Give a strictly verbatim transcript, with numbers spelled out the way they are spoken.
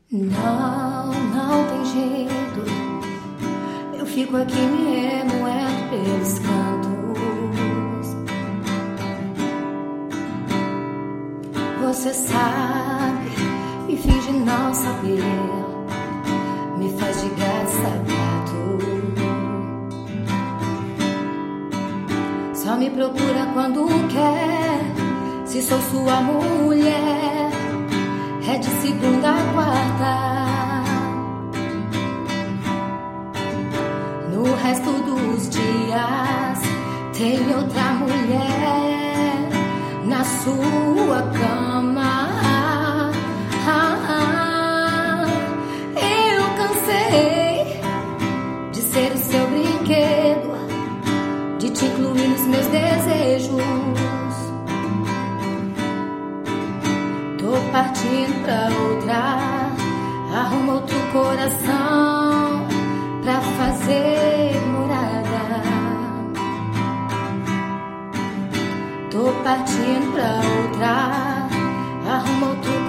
Não, não tem jeito. Eu fico aqui me remoendo pelos cantos. Você sabe e finge não saber, me faz de gato sapato. Só me procura quando quer. Se sou sua mulher, é de segunda a quarta. No resto dos dias tem outra mulher na sua cama. Eu cansei de ser o seu brinquedo, de te incluir nos meus desejos. Tô partindo pra outra, arruma outro coração pra fazer morada. Tô partindo pra outra, arruma outro